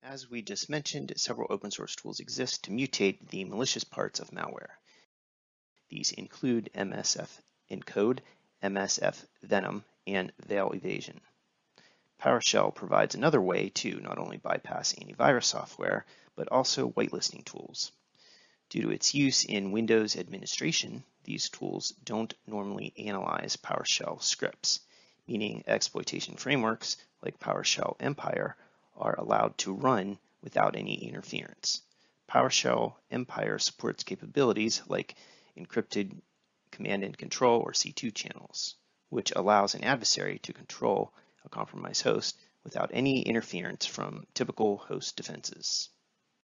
As we just mentioned, several open source tools exist to mutate the malicious parts of malware. These include MSF Encode, MSF Venom, and Veil Evasion. PowerShell provides another way to not only bypass antivirus software, but also whitelisting tools. Due to its use in Windows administration, these tools don't normally analyze PowerShell scripts, meaning exploitation frameworks like PowerShell Empire are allowed to run without any interference. PowerShell Empire supports capabilities like encrypted command and control or C2 channels, which allows an adversary to control a compromised host without any interference from typical host defenses.